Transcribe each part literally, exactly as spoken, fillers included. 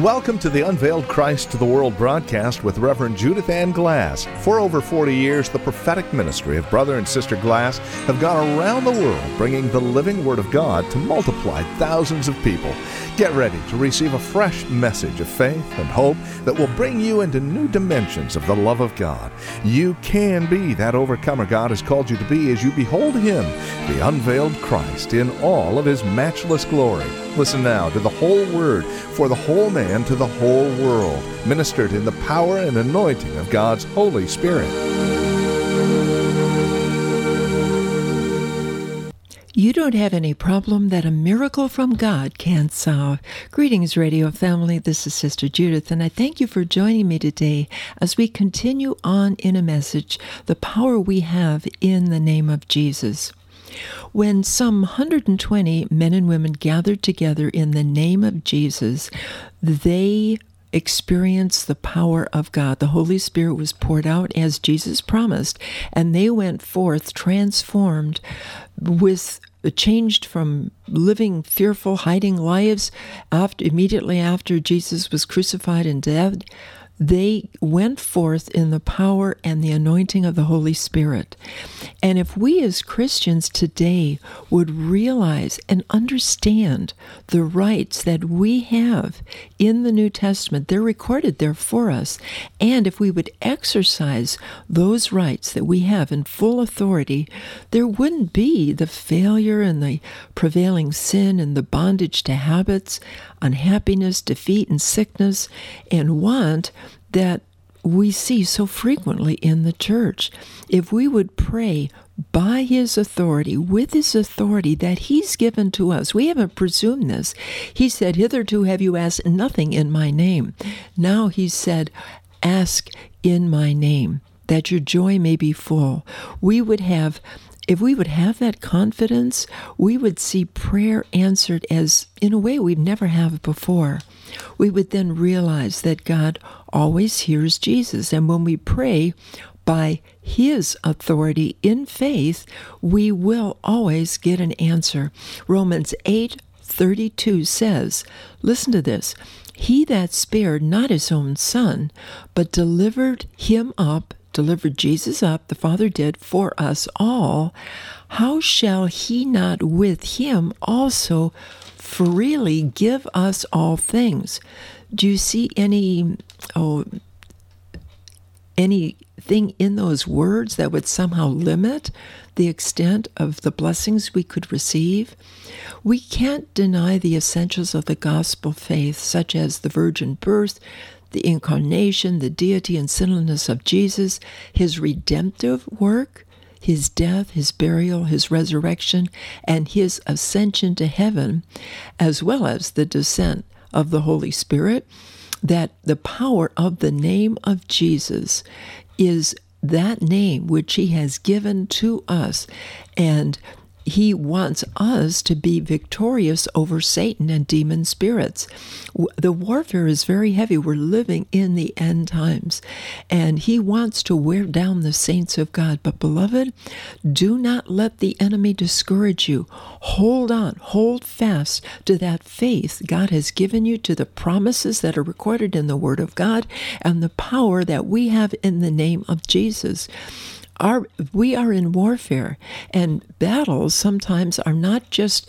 Welcome to the Unveiled Christ to the World broadcast with Reverend Judith Ann Glass. For over forty years, the prophetic ministry of Brother and Sister Glass have gone around the world bringing the living Word of God to multiply thousands of people. Get ready to receive a fresh message of faith and hope that will bring you into new dimensions of the love of God. You can be that overcomer God has called you to be as you behold Him, the unveiled Christ, in all of His matchless glory. Listen now to the whole Word for the whole man to the whole world, ministered in the power and anointing of God's Holy Spirit. You don't have any problem that a miracle from God can't solve. Greetings, radio family. This is Sister Judith, and I thank you for joining me today as we continue on in a message, the power we have in the name of Jesus. When some one hundred twenty men and women gathered together in the name of Jesus, they experienced the power of God. The Holy Spirit was poured out as Jesus promised, and they went forth transformed, with changed from living fearful, hiding lives after, immediately after Jesus was crucified and dead. They went forth in the power and the anointing of the Holy Spirit. And if we as Christians today would realize and understand the rights that we have in the New Testament, they're recorded there for us, and if we would exercise those rights that we have in full authority, there wouldn't be the failure and the prevailing sin and the bondage to habits, unhappiness, defeat, and sickness, and want that we see so frequently in the church. If we would pray by His authority, with His authority that He's given to us, we haven't presumed this. He said, "Hitherto have you asked nothing in my name." Now He said, "Ask in my name, that your joy may be full." We would have If we would have that confidence, we would see prayer answered as, in a way, we've never have before. We would then realize that God always hears Jesus. And when we pray by His authority in faith, we will always get an answer. Romans eight thirty-two says, listen to this, "He that spared not His own Son, but delivered Him up," delivered Jesus up, the Father did, "for us all, how shall He not with Him also freely give us all things?" Do you see any, oh, anything in those words that would somehow limit the extent of the blessings we could receive? We can't deny the essentials of the gospel faith, such as the virgin birth, the incarnation, the deity and sinlessness of Jesus, His redemptive work, His death, His burial, His resurrection, and His ascension to heaven, as well as the descent of the Holy Spirit, that the power of the name of Jesus is that name which He has given to us, and He wants us to be victorious over Satan and demon spirits. The warfare is very heavy. We're living in the end times, and He wants to wear down the saints of God. But beloved, do not let the enemy discourage you. Hold on, hold fast to that faith God has given you, to the promises that are recorded in the Word of God, and the power that we have in the name of Jesus. Our, we are in warfare, and battles sometimes are not just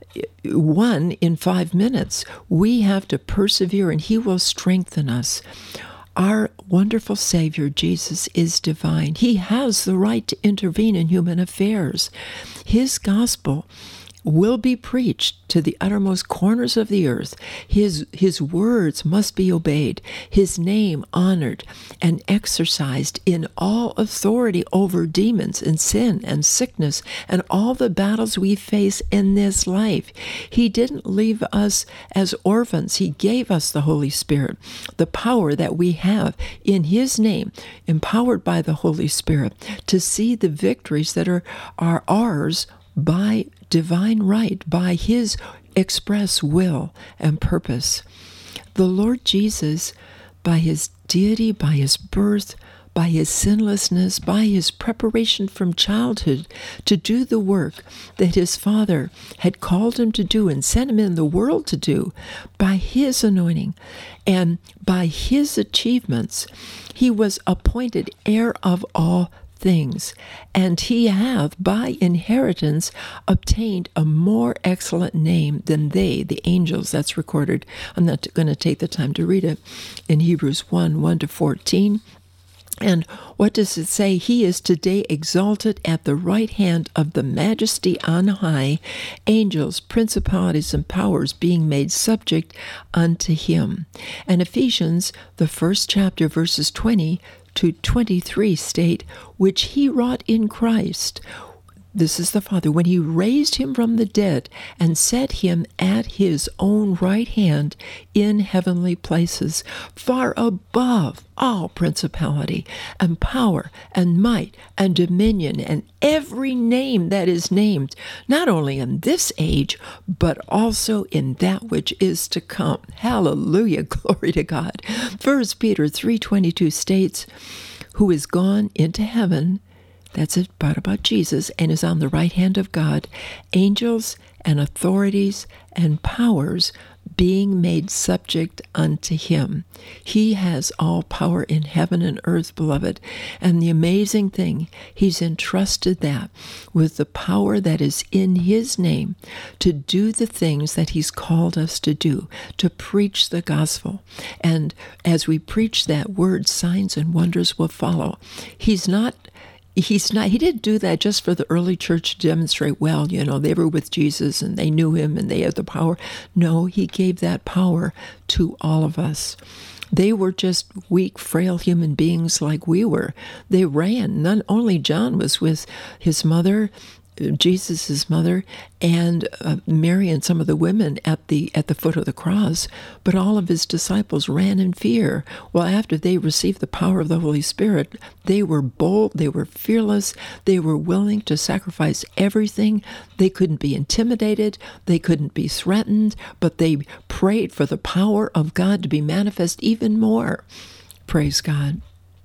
won in five minutes. We have to persevere, and He will strengthen us. Our wonderful Savior, Jesus, is divine. He has the right to intervene in human affairs. His gospel will be preached to the uttermost corners of the earth. His, his words must be obeyed, His name honored and exercised in all authority over demons and sin and sickness and all the battles we face in this life. He didn't leave us as orphans. He gave us the Holy Spirit, the power that we have in His name, empowered by the Holy Spirit, to see the victories that are, are ours by divine right, by His express will and purpose. The Lord Jesus, by His deity, by His birth, by his sinlessness, by his preparation from childhood to do the work that his Father had called him to do and sent him in the world to do, by his anointing and by his achievements, he was appointed heir of all things, and he hath by inheritance obtained a more excellent name than they, the angels. That's recorded. I'm not going to take the time to read it in Hebrews one, one to fourteen. And what does it say? He is today exalted at the right hand of the Majesty on high, angels, principalities, and powers being made subject unto him. And Ephesians, the first chapter, verses twenty to twenty-three state, which he wrought in Christ. This is the Father, when he raised him from the dead and set him at his own right hand in heavenly places, far above all principality and power and might and dominion and every name that is named, not only in this age, but also in that which is to come. Hallelujah, glory to God. First Peter three twenty-two states, who is gone into heaven, that's it, but about Jesus, and is on the right hand of God, angels and authorities and powers being made subject unto him. He has all power in heaven and earth, beloved. And the amazing thing, he's entrusted that with the power that is in his name to do the things that he's called us to do, to preach the gospel. And as we preach that word, signs and wonders will follow. He's not He's not, he didn't do that just for the early church to demonstrate, well, you know, they were with Jesus and they knew him and they had the power. No, he gave that power to all of us. They were just weak, frail human beings like we were. They ran. Not only John was with his mother, Jesus' mother, and uh, Mary and some of the women at the at the foot of the cross, but all of his disciples ran in fear. Well, after they received the power of the Holy Spirit, they were bold, they were fearless, they were willing to sacrifice everything. They couldn't be intimidated, they couldn't be threatened, but they prayed for the power of God to be manifest even more. Praise God.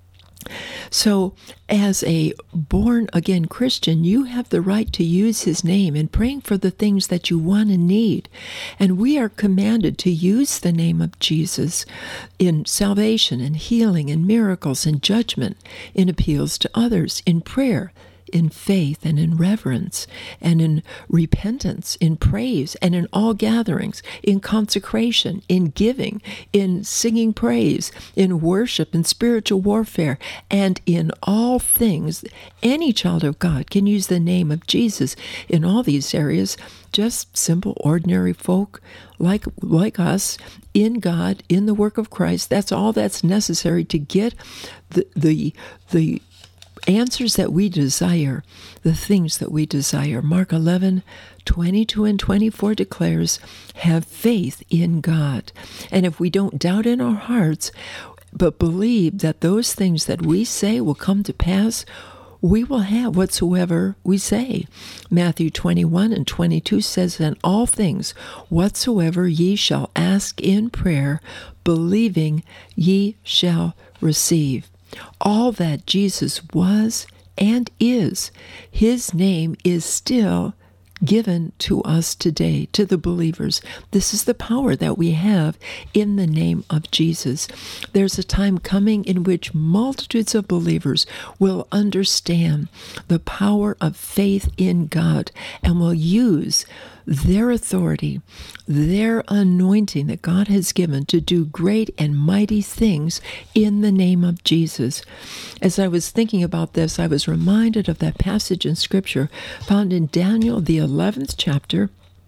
So, as a born-again Christian, you have the right to use his name in praying for the things that you want and need. And we are commanded to use the name of Jesus in salvation and healing and miracles and judgment, in appeals to others, in prayer, in faith and in reverence and in repentance, in praise and in all gatherings, in consecration, in giving, in singing praise, in worship, in spiritual warfare, and in all things. Any child of God can use the name of Jesus in all these areas. Just simple, ordinary folk like like us, in God, in the work of Christ. That's all that's necessary to get the the the answers that we desire, the things that we desire. Mark eleven, twenty-two and twenty-four declares, have faith in God. And if we don't doubt in our hearts, but believe that those things that we say will come to pass, we will have whatsoever we say. Matthew twenty-one and twenty-two says, and all things whatsoever ye shall ask in prayer, believing ye shall receive. All that Jesus was and is, his name is still given to us today, to the believers. This is the power that we have in the name of Jesus. There's a time coming in which multitudes of believers will understand the power of faith in God and will use their authority, their anointing that God has given to do great and mighty things in the name of Jesus. As I was thinking about this, I was reminded of that passage in Scripture found in Daniel, the eleventh chapter,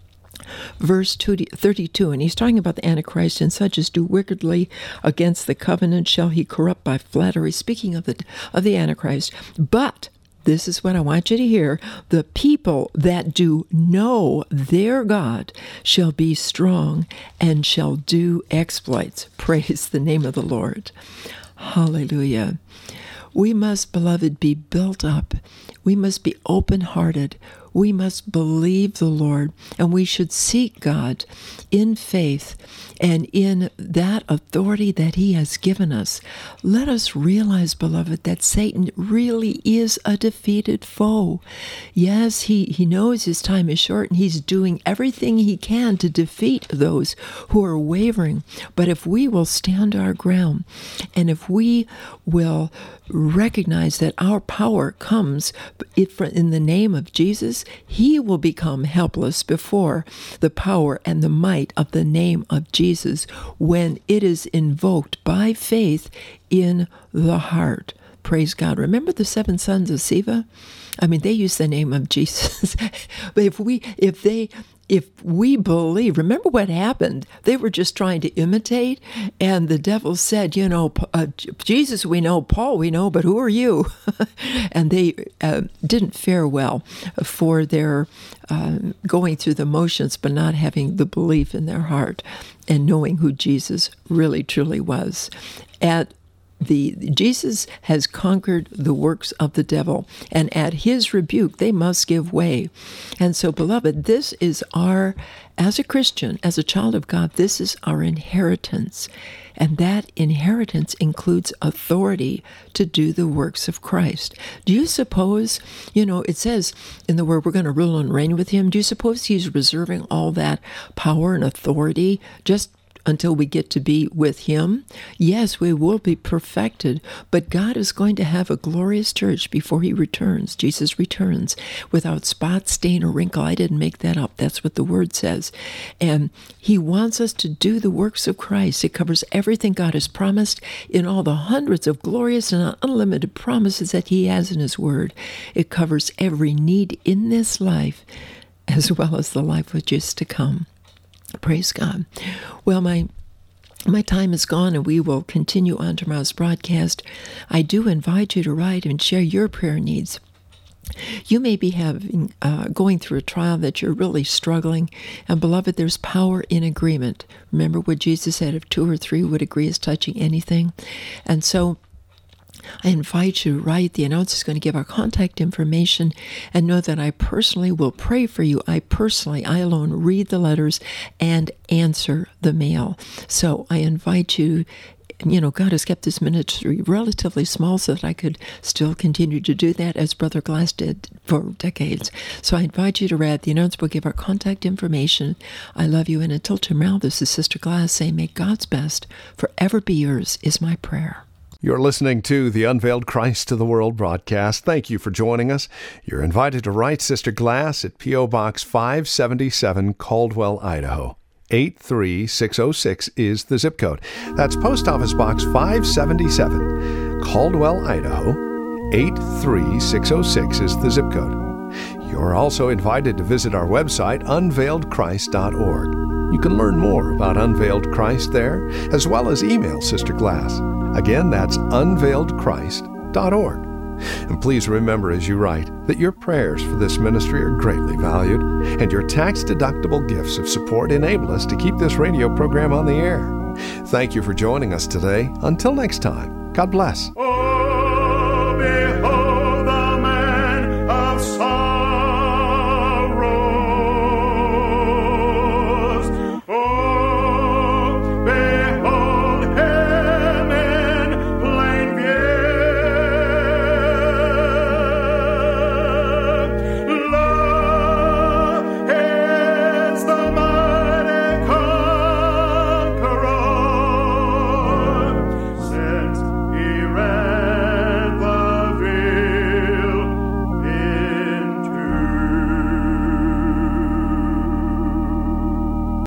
verse thirty-two, and he's talking about the Antichrist, and such as do wickedly against the covenant shall he corrupt by flattery, speaking of the, of the Antichrist. But this is what I want you to hear. The people that do know their God shall be strong and shall do exploits. Praise the name of the Lord. Hallelujah. We must, beloved, be built up. We must be open-hearted. We must believe the Lord, and we should seek God in faith and in that authority that he has given us. Let us realize, beloved, that Satan really is a defeated foe. Yes, he, he knows his time is short, and he's doing everything he can to defeat those who are wavering. But if we will stand our ground, and if we will recognize that our power comes in the name of Jesus, he will become helpless before the power and the might of the name of Jesus when it is invoked by faith in the heart. Praise God. Remember the seven sons of Sceva? I mean, they used the name of Jesus. But if we, if they, if we believe, remember what happened? They were just trying to imitate, and the devil said, you know, uh, Jesus we know, Paul we know, but who are you? And they uh, didn't fare well for their uh, going through the motions, but not having the belief in their heart and knowing who Jesus really truly was. At The, Jesus has conquered the works of the devil, and at his rebuke, they must give way. And so, beloved, this is our, as a Christian, as a child of God, this is our inheritance. And that inheritance includes authority to do the works of Christ. Do you suppose, you know, it says in the word, we're going to rule and reign with him. Do you suppose he's reserving all that power and authority just until we get to be with him? Yes, we will be perfected, but God is going to have a glorious church before he returns. Jesus returns without spot, stain, or wrinkle. I didn't make that up. That's what the word says. And he wants us to do the works of Christ. It covers everything God has promised in all the hundreds of glorious and unlimited promises that he has in his word. It covers every need in this life as well as the life which is to come. Praise God. Well, my my time is gone, and we will continue on tomorrow's broadcast. I do invite you to write and share your prayer needs. You may be having uh, going through a trial that you're really struggling, and beloved, there's power in agreement. Remember what Jesus said, if two or three would agree as touching anything. And so I invite you to write. The announcer is going to give our contact information, and know that I personally will pray for you. I personally, I alone, read the letters and answer the mail. So I invite you. You know, God has kept this ministry relatively small so that I could still continue to do that as Brother Glass did for decades. So I invite you to read. The announcer will give our contact information. I love you, and until tomorrow, this is Sister Glass saying, may God's best forever be yours is my prayer. You're listening to the Unveiled Christ to the World broadcast. Thank you for joining us. You're invited to write Sister Glass at P O. Box five seventy-seven, Caldwell, Idaho. eight three six oh six is the zip code. That's Post Office Box five seventy-seven, Caldwell, Idaho. eight three six oh six is the zip code. You're also invited to visit our website, unveiled christ dot org. You can learn more about Unveiled Christ there, as well as email Sister Glass. Again, that's unveiled christ dot org. And please remember as you write that your prayers for this ministry are greatly valued, and your tax-deductible gifts of support enable us to keep this radio program on the air. Thank you for joining us today. Until next time, God bless.